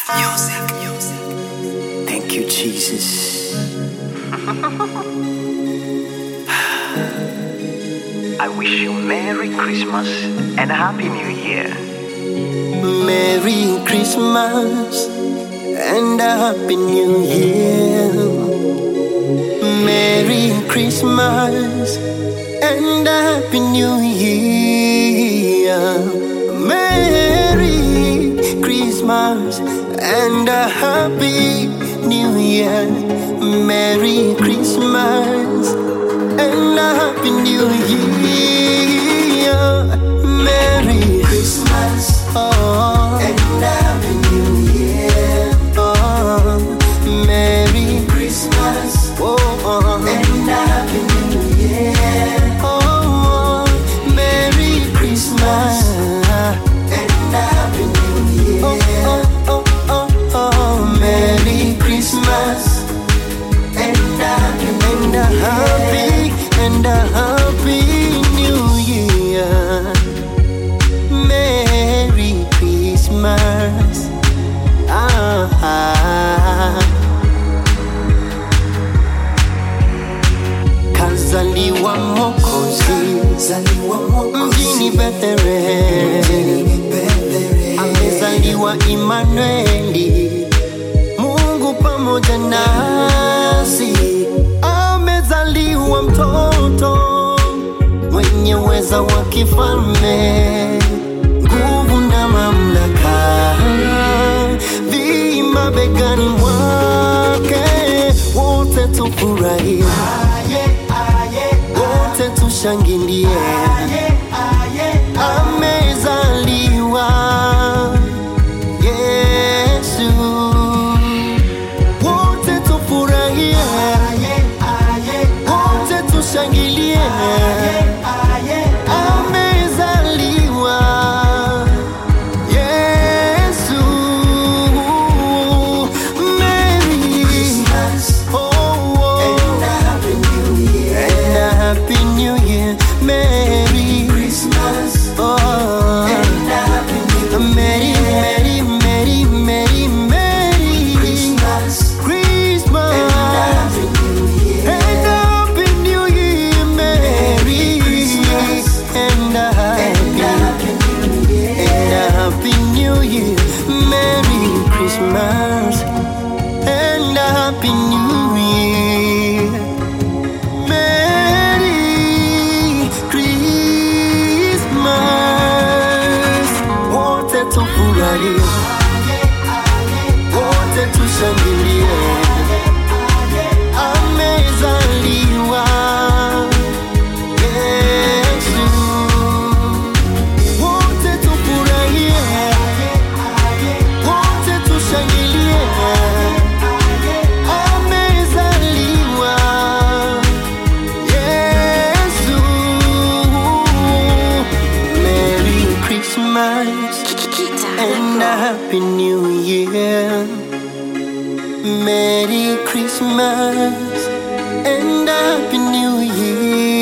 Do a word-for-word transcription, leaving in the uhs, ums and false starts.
Music, music. Thank you, Jesus. I wish you Merry Christmas and a Happy New Year. Merry Christmas and a Happy New Year. Merry Christmas and a Happy New Year. Merry Christmas and a Happy New Year. Merry Christmas and a Happy New Year. Merry Christmas, oh, and a Happy New Year. Oh, Merry Christmas, oh, oh, and a Happy New Year. Oh, Merry Christmas and a Happy New Year. Oh, oh, oh, oh, oh, Merry Christmas and a happy, and a happy, and a happy New Year. Merry Christmas. Ah, ah. Kazaliwa Mwokozi mjini Bethlehemu, amezaliwa Imanueli, Mungu pamoja nasi. Amezaliwa mtoto mwenye uweza wa kifalme, nguvu na mamlaka vima begani mwake. Wote tufurahie, wote tushangilie, amezaliwa Yesu. Wote tufurahie, wote tushangilie, amezaliwa Yesu. Merry Christmas, oh, oh, and a Happy New Year, and a Happy New Year. Merry Christmas, oh, and a Happy New Year. Merry, merry, merry, merry, merry Christmas, Christmas, and a Happy New Year, and a Happy New Year. Merry Christmas and a Happy New Year, and a Happy New Year. Merry Christmas and a Happy New Year. Merry Christmas. Wote tufurahie, wote tushangilie, amezaliwa Yesu. Wote tufurahie, wote tushangilie, amezaliwa Yesu. Merry Christmas and a Happy New Year. Merry Christmas and a Happy New Year.